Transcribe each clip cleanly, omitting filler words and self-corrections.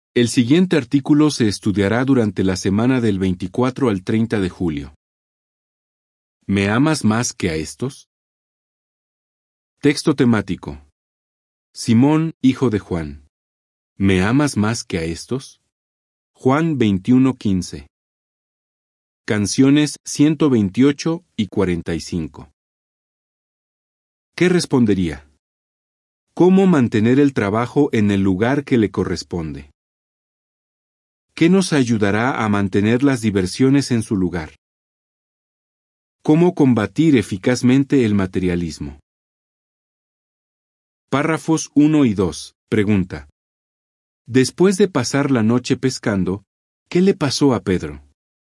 El siguiente artículo se estudiará durante la semana del 24 al 30 de julio. ¿Me amas más que a estos? Texto temático. Simón, hijo de Juan. ¿Me amas más que a estos? Juan 21:15. Canciones 128 y 45. ¿Qué respondería? ¿Cómo mantener el trabajo en el lugar que le corresponde? ¿Qué nos ayudará a mantener las diversiones en su lugar? ¿Cómo combatir eficazmente el materialismo? Párrafos 1 y 2. Pregunta. Después de pasar la noche pescando, ¿qué le pasó a Pedro?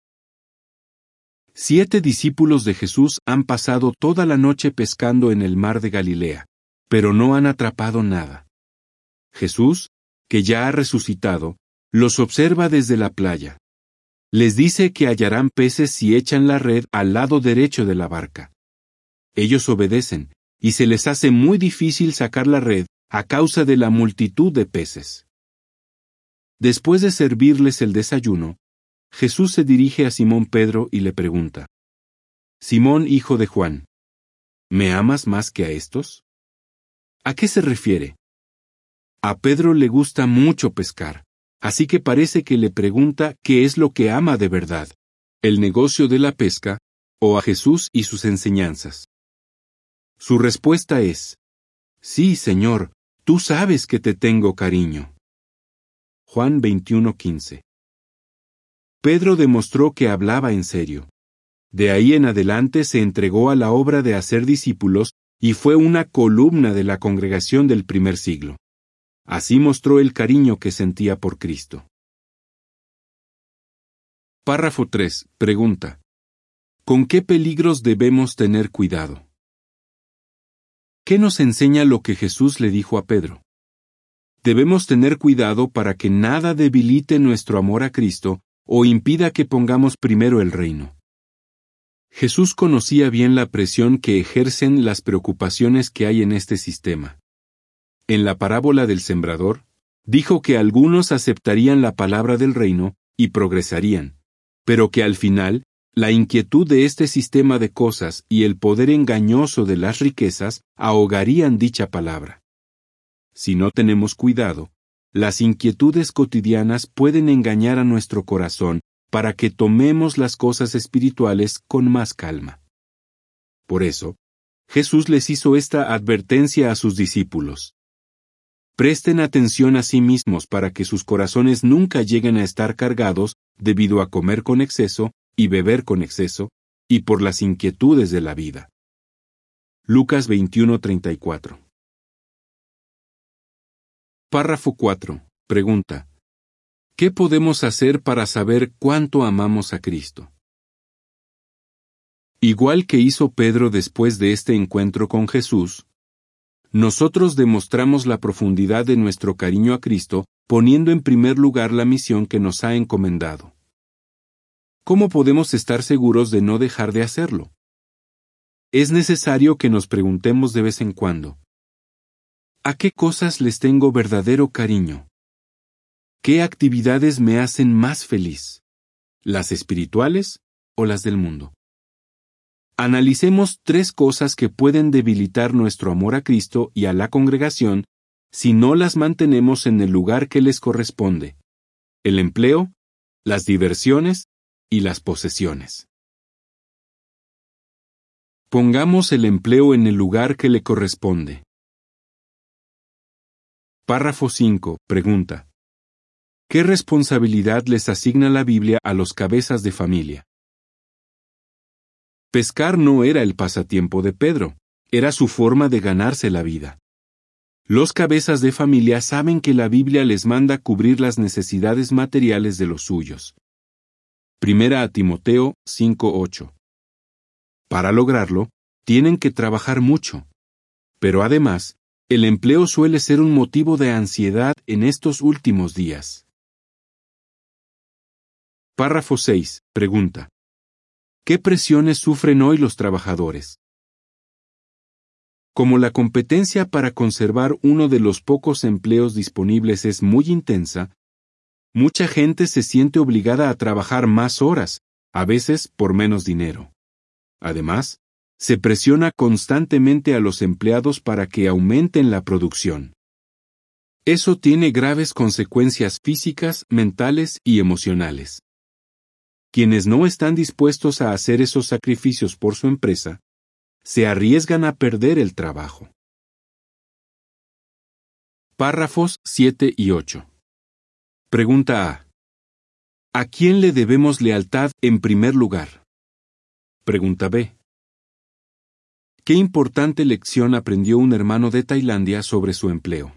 7 discípulos de Jesús han pasado toda la noche pescando en el mar de Galilea, pero no han atrapado nada. Jesús, que ya ha resucitado, los observa desde la playa. Les dice que hallarán peces si echan la red al lado derecho de la barca. Ellos obedecen, y se les hace muy difícil sacar la red a causa de la multitud de peces. Después de servirles el desayuno, Jesús se dirige a Simón Pedro y le pregunta: Simón, hijo de Juan, ¿me amas más que a estos? ¿A qué se refiere? A Pedro le gusta mucho pescar, así que parece que le pregunta qué es lo que ama de verdad, el negocio de la pesca o a Jesús y sus enseñanzas. Su respuesta es: sí, Señor, tú sabes que te tengo cariño. Juan 21:15. Pedro demostró que hablaba en serio. De ahí en adelante se entregó a la obra de hacer discípulos y fue una columna de la congregación del primer siglo. Así mostró el cariño que sentía por Cristo. Párrafo 3. Pregunta. ¿Con qué peligros debemos tener cuidado? ¿Qué nos enseña lo que Jesús le dijo a Pedro? Debemos tener cuidado para que nada debilite nuestro amor a Cristo o impida que pongamos primero el reino. Jesús conocía bien la presión que ejercen las preocupaciones que hay en este sistema. En la parábola del sembrador, dijo que algunos aceptarían la palabra del reino y progresarían, pero que al final, la inquietud de este sistema de cosas y el poder engañoso de las riquezas ahogarían dicha palabra. Si no tenemos cuidado, las inquietudes cotidianas pueden engañar a nuestro corazón para que tomemos las cosas espirituales con más calma. Por eso, Jesús les hizo esta advertencia a sus discípulos. Presten atención a sí mismos para que sus corazones nunca lleguen a estar cargados debido a comer con exceso y beber con exceso, y por las inquietudes de la vida. Lucas 21:34. Párrafo 4. Pregunta. ¿Qué podemos hacer para saber cuánto amamos a Cristo? Igual que hizo Pedro después de este encuentro con Jesús, nosotros demostramos la profundidad de nuestro cariño a Cristo poniendo en primer lugar la misión que nos ha encomendado. ¿Cómo podemos estar seguros de no dejar de hacerlo? Es necesario que nos preguntemos de vez en cuando: ¿a qué cosas les tengo verdadero cariño? ¿Qué actividades me hacen más feliz? ¿Las espirituales o las del mundo? Analicemos 3 cosas que pueden debilitar nuestro amor a Cristo y a la congregación si no las mantenemos en el lugar que les corresponde: el empleo, las diversiones y las posesiones. Pongamos el empleo en el lugar que le corresponde. Párrafo 5. Pregunta. ¿Qué responsabilidad les asigna la Biblia a los cabezas de familia? Pescar no era el pasatiempo de Pedro, era su forma de ganarse la vida. Los cabezas de familia saben que la Biblia les manda cubrir las necesidades materiales de los suyos. Primera a Timoteo 5:8. Para lograrlo, tienen que trabajar mucho. Pero además, el empleo suele ser un motivo de ansiedad en estos últimos días. Párrafo 6. Pregunta. ¿Qué presiones sufren hoy los trabajadores? Como la competencia para conservar uno de los pocos empleos disponibles es muy intensa, Mucha gente se siente obligada a trabajar más horas, a veces por menos dinero. Además, se presiona constantemente a los empleados para que aumenten la producción. Eso tiene graves consecuencias físicas, mentales y emocionales. Quienes no están dispuestos a hacer esos sacrificios por su empresa, se arriesgan a perder el trabajo. Párrafos 7 y 8. Pregunta A. ¿A quién le debemos lealtad en primer lugar? Pregunta B. ¿Qué importante lección aprendió un hermano de Tailandia sobre su empleo?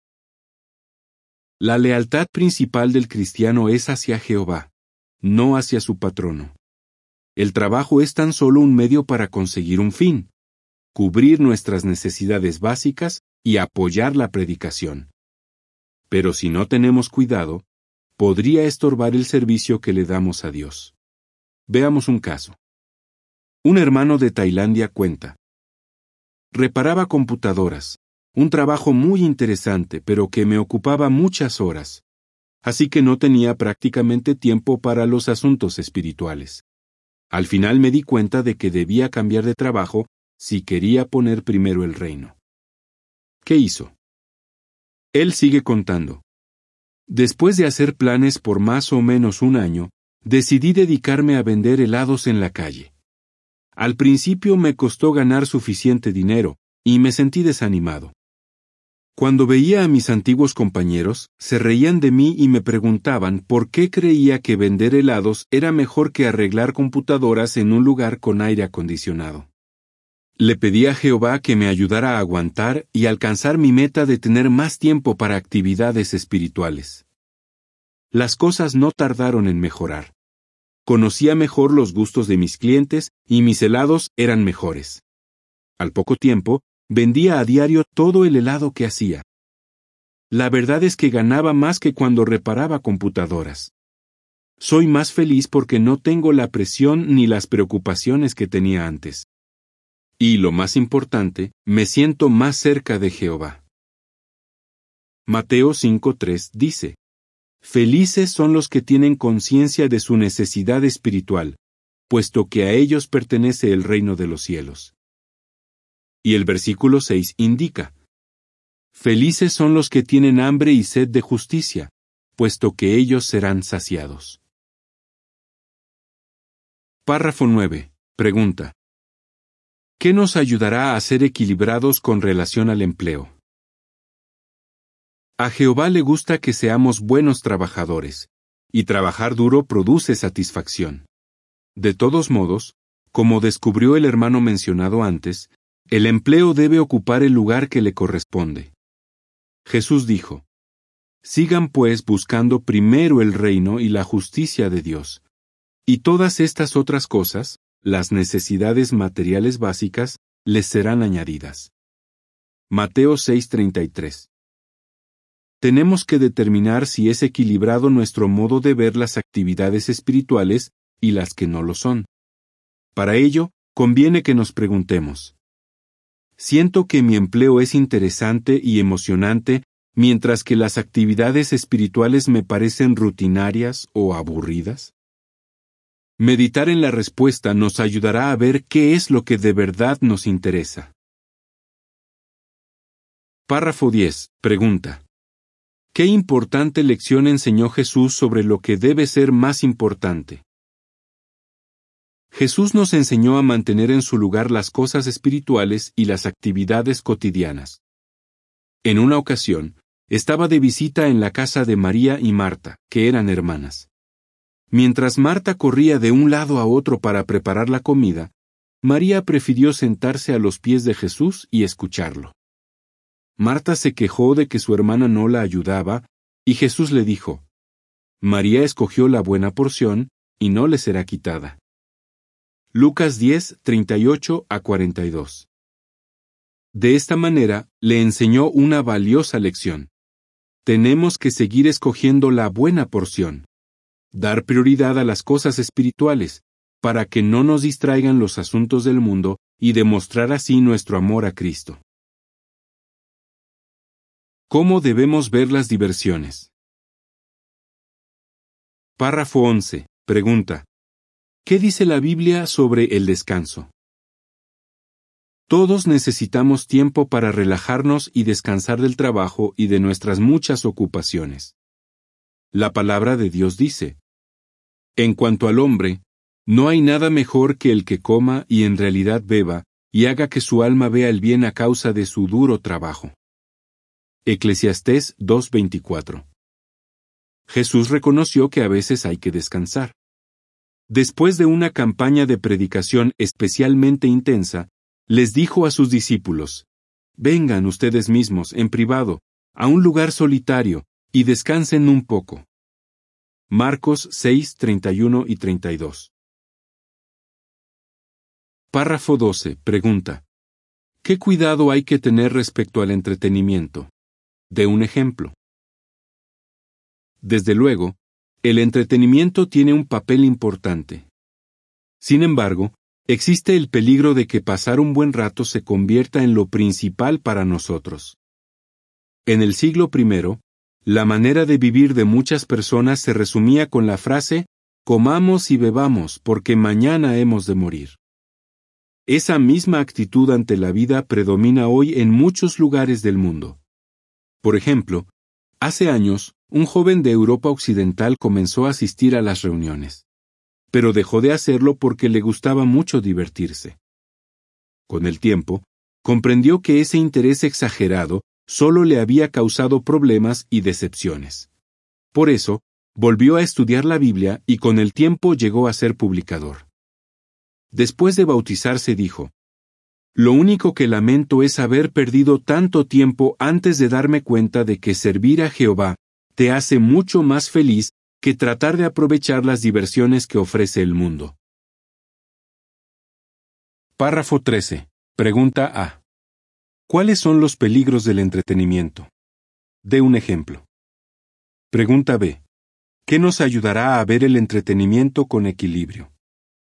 La lealtad principal del cristiano es hacia Jehová, no hacia su patrono. El trabajo es tan solo un medio para conseguir un fin: cubrir nuestras necesidades básicas y apoyar la predicación. Pero si no tenemos cuidado, podría estorbar el servicio que le damos a Dios. Veamos un caso. Un hermano de Tailandia cuenta: reparaba computadoras, un trabajo muy interesante, pero que me ocupaba muchas horas, así que no tenía prácticamente tiempo para los asuntos espirituales. Al final me di cuenta de que debía cambiar de trabajo si quería poner primero el reino. ¿Qué hizo? Él sigue contando: después de hacer planes por más o menos un año, decidí dedicarme a vender helados en la calle. Al principio me costó ganar suficiente dinero, y me sentí desanimado. Cuando veía a mis antiguos compañeros, se reían de mí y me preguntaban por qué creía que vender helados era mejor que arreglar computadoras en un lugar con aire acondicionado. Le pedí a Jehová que me ayudara a aguantar y alcanzar mi meta de tener más tiempo para actividades espirituales. Las cosas no tardaron en mejorar. Conocía mejor los gustos de mis clientes y mis helados eran mejores. Al poco tiempo, vendía a diario todo el helado que hacía. La verdad es que ganaba más que cuando reparaba computadoras. Soy más feliz porque no tengo la presión ni las preocupaciones que tenía antes. Y lo más importante, me siento más cerca de Jehová. Mateo 5:3 dice: felices son los que tienen conciencia de su necesidad espiritual, puesto que a ellos pertenece el reino de los cielos. Y el versículo 6 indica: felices son los que tienen hambre y sed de justicia, puesto que ellos serán saciados. Párrafo 9. Pregunta: ¿qué nos ayudará a ser equilibrados con relación al empleo? A Jehová le gusta que seamos buenos trabajadores, y trabajar duro produce satisfacción. De todos modos, como descubrió el hermano mencionado antes, el empleo debe ocupar el lugar que le corresponde. Jesús dijo: sigan pues buscando primero el reino y la justicia de Dios, y todas estas otras cosas, las necesidades materiales básicas, les serán añadidas. Mateo 6:33. Tenemos que determinar si es equilibrado nuestro modo de ver las actividades espirituales y las que no lo son. Para ello, conviene que nos preguntemos: ¿siento que mi empleo es interesante y emocionante, mientras que las actividades espirituales me parecen rutinarias o aburridas? Meditar en la respuesta nos ayudará a ver qué es lo que de verdad nos interesa. Párrafo 10. Pregunta: ¿qué importante lección enseñó Jesús sobre lo que debe ser más importante? Jesús nos enseñó a mantener en su lugar las cosas espirituales y las actividades cotidianas. En una ocasión, estaba de visita en la casa de María y Marta, que eran hermanas. Mientras Marta corría de un lado a otro para preparar la comida, María prefirió sentarse a los pies de Jesús y escucharlo. Marta se quejó de que su hermana no la ayudaba, y Jesús le dijo: María escogió la buena porción, y no le será quitada. Lucas 10, 38-42. De esta manera, le enseñó una valiosa lección. Tenemos que seguir escogiendo la buena porción. Dar prioridad a las cosas espirituales, para que no nos distraigan los asuntos del mundo y demostrar así nuestro amor a Cristo. ¿Cómo debemos ver las diversiones? Párrafo 11. Pregunta. ¿Qué dice la Biblia sobre el descanso? Todos necesitamos tiempo para relajarnos y descansar del trabajo y de nuestras muchas ocupaciones. La palabra de Dios dice: en cuanto al hombre, no hay nada mejor que el que coma y en realidad beba, y haga que su alma vea el bien a causa de su duro trabajo. Eclesiastés 2:24. Jesús reconoció que a veces hay que descansar. Después de una campaña de predicación especialmente intensa, les dijo a sus discípulos: vengan ustedes mismos, en privado, a un lugar solitario, y descansen un poco. Marcos 6:31 y 32. Párrafo 12. Pregunta. ¿Qué cuidado hay que tener respecto al entretenimiento? Dé un ejemplo. Desde luego, el entretenimiento tiene un papel importante. Sin embargo, existe el peligro de que pasar un buen rato se convierta en lo principal para nosotros. En el siglo I, la manera de vivir de muchas personas se resumía con la frase: comamos y bebamos, porque mañana hemos de morir. Esa misma actitud ante la vida predomina hoy en muchos lugares del mundo. Por ejemplo, hace años, un joven de Europa Occidental comenzó a asistir a las reuniones, pero dejó de hacerlo porque le gustaba mucho divertirse. Con el tiempo, comprendió que ese interés exagerado solo le había causado problemas y decepciones. Por eso, volvió a estudiar la Biblia y con el tiempo llegó a ser publicador. Después de bautizarse dijo: lo único que lamento es haber perdido tanto tiempo antes de darme cuenta de que servir a Jehová te hace mucho más feliz que tratar de aprovechar las diversiones que ofrece el mundo. Párrafo 13. Pregunta A. ¿Cuáles son los peligros del entretenimiento? Dé un ejemplo. Pregunta B. ¿Qué nos ayudará a ver el entretenimiento con equilibrio?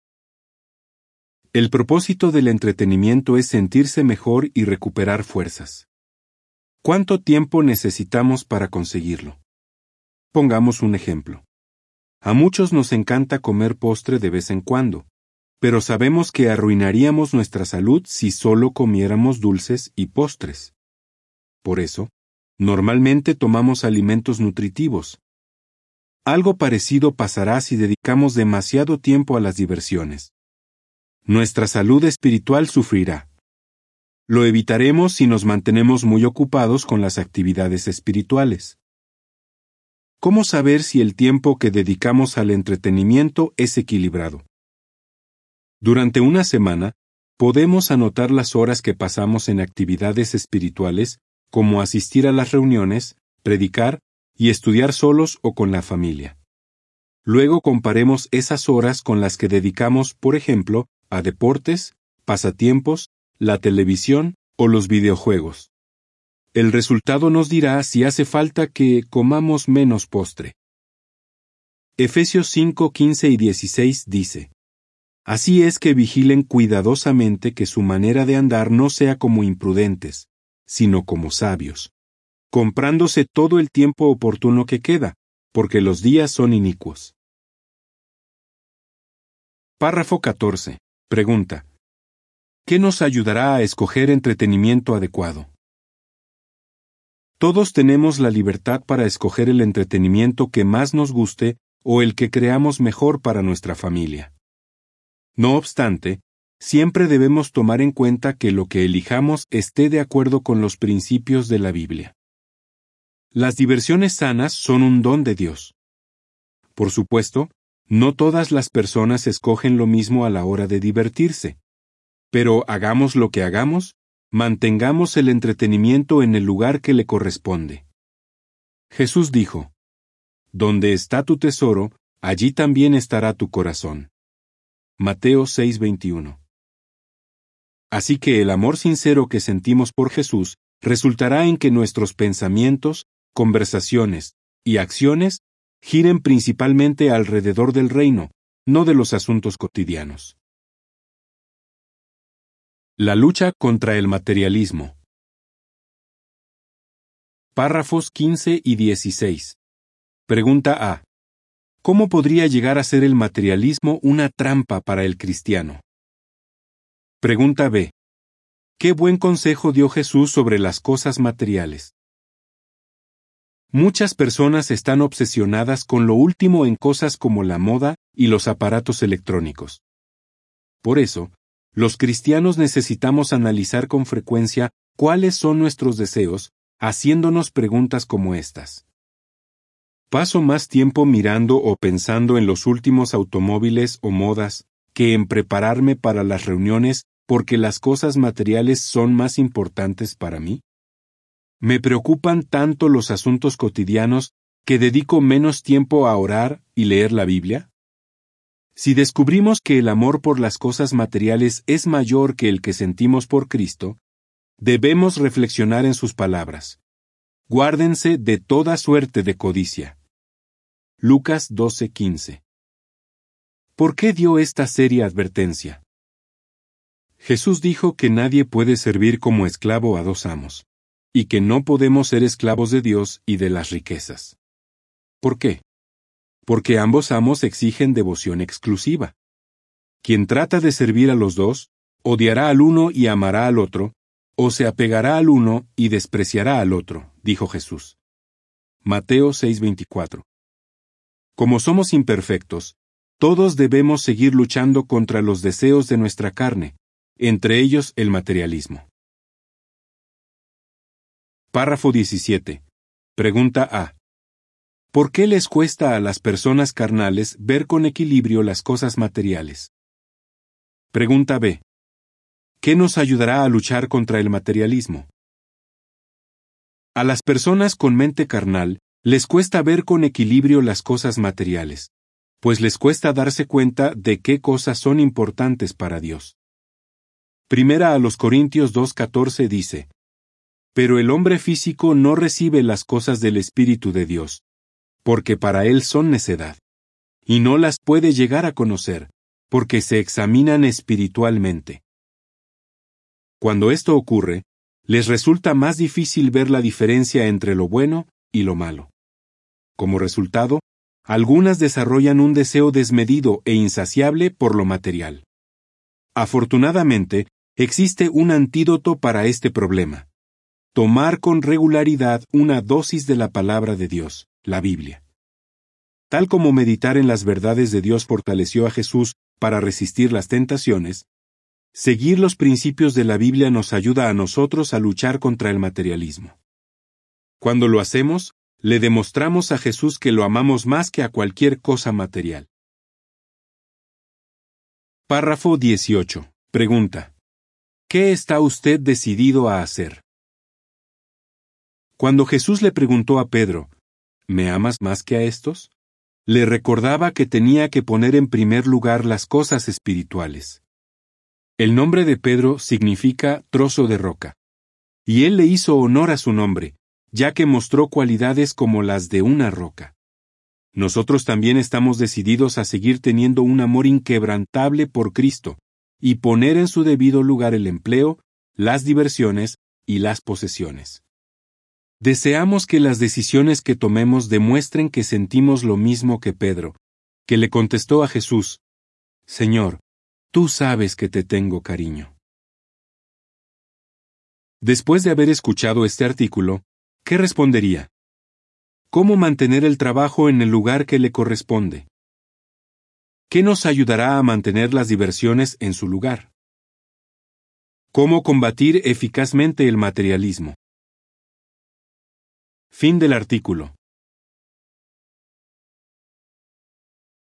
El propósito del entretenimiento es sentirse mejor y recuperar fuerzas. ¿Cuánto tiempo necesitamos para conseguirlo? Pongamos un ejemplo. A muchos nos encanta comer postre de vez en cuando, pero sabemos que arruinaríamos nuestra salud si solo comiéramos dulces y postres. Por eso, normalmente tomamos alimentos nutritivos. Algo parecido pasará si dedicamos demasiado tiempo a las diversiones. Nuestra salud espiritual sufrirá. Lo evitaremos si nos mantenemos muy ocupados con las actividades espirituales. ¿Cómo saber si el tiempo que dedicamos al entretenimiento es equilibrado? Durante una semana, podemos anotar las horas que pasamos en actividades espirituales, como asistir a las reuniones, predicar y estudiar solos o con la familia. Luego comparemos esas horas con las que dedicamos, por ejemplo, a deportes, pasatiempos, la televisión o los videojuegos. El resultado nos dirá si hace falta que comamos menos postre. Efesios 5, 15 y 16 dice: así es que vigilen cuidadosamente que su manera de andar no sea como imprudentes, sino como sabios, comprándose todo el tiempo oportuno que queda, porque los días son inicuos. Párrafo 14. Pregunta. ¿Qué nos ayudará a escoger entretenimiento adecuado? Todos tenemos la libertad para escoger el entretenimiento que más nos guste o el que creamos mejor para nuestra familia. No obstante, siempre debemos tomar en cuenta que lo que elijamos esté de acuerdo con los principios de la Biblia. Las diversiones sanas son un don de Dios. Por supuesto, no todas las personas escogen lo mismo a la hora de divertirse. Pero hagamos lo que hagamos, mantengamos el entretenimiento en el lugar que le corresponde. Jesús dijo: donde está tu tesoro, allí también estará tu corazón. Mateo 6:21. Así que el amor sincero que sentimos por Jesús resultará en que nuestros pensamientos, conversaciones y acciones giren principalmente alrededor del reino, no de los asuntos cotidianos. La lucha contra el materialismo. Párrafos 15 y 16. Pregunta A. ¿Cómo podría llegar a ser el materialismo una trampa para el cristiano? Pregunta B. ¿Qué buen consejo dio Jesús sobre las cosas materiales? Muchas personas están obsesionadas con lo último en cosas como la moda y los aparatos electrónicos. Por eso, los cristianos necesitamos analizar con frecuencia cuáles son nuestros deseos, haciéndonos preguntas como estas. ¿Paso más tiempo mirando o pensando en los últimos automóviles o modas que en prepararme para las reuniones porque las cosas materiales son más importantes para mí? ¿Me preocupan tanto los asuntos cotidianos que dedico menos tiempo a orar y leer la Biblia? Si descubrimos que el amor por las cosas materiales es mayor que el que sentimos por Cristo, debemos reflexionar en sus palabras. Guárdense de toda suerte de codicia. Lucas 12:15. ¿Por qué dio esta seria advertencia? Jesús dijo que nadie puede servir como esclavo a dos amos, y que no podemos ser esclavos de Dios y de las riquezas. ¿Por qué? Porque ambos amos exigen devoción exclusiva. Quien trata de servir a los dos, odiará al uno y amará al otro, o se apegará al uno y despreciará al otro, dijo Jesús. Mateo 6:24. Como somos imperfectos, todos debemos seguir luchando contra los deseos de nuestra carne, entre ellos el materialismo. Párrafo 17. Pregunta A. ¿Por qué les cuesta a las personas carnales ver con equilibrio las cosas materiales? Pregunta B. ¿Qué nos ayudará a luchar contra el materialismo? A las personas con mente carnal les cuesta ver con equilibrio las cosas materiales, pues les cuesta darse cuenta de qué cosas son importantes para Dios. Primera a los Corintios 2:14 dice: Pero el hombre físico no recibe las cosas del Espíritu de Dios, porque para él son necedad, y no las puede llegar a conocer, porque se examinan espiritualmente. Cuando esto ocurre, les resulta más difícil ver la diferencia entre lo bueno y lo malo. Como resultado, algunas desarrollan un deseo desmedido e insaciable por lo material. Afortunadamente, existe un antídoto para este problema: tomar con regularidad una dosis de la palabra de Dios, la Biblia. Tal como meditar en las verdades de Dios fortaleció a Jesús para resistir las tentaciones, seguir los principios de la Biblia nos ayuda a nosotros a luchar contra el materialismo. Cuando lo hacemos, le demostramos a Jesús que lo amamos más que a cualquier cosa material. Párrafo 18. Pregunta. ¿Qué está usted decidido a hacer? Cuando Jesús le preguntó a Pedro, ¿me amas más que a estos?, le recordaba que tenía que poner en primer lugar las cosas espirituales. El nombre de Pedro significa trozo de roca, y él le hizo honor a su nombre, ya que mostró cualidades como las de una roca. Nosotros también estamos decididos a seguir teniendo un amor inquebrantable por Cristo, y poner en su debido lugar el empleo, las diversiones y las posesiones. Deseamos que las decisiones que tomemos demuestren que sentimos lo mismo que Pedro, que le contestó a Jesús: Señor, tú sabes que te tengo cariño. Después de haber escuchado este artículo, ¿qué respondería? ¿Cómo mantener el trabajo en el lugar que le corresponde? ¿Qué nos ayudará a mantener las diversiones en su lugar? ¿Cómo combatir eficazmente el materialismo? Fin del artículo.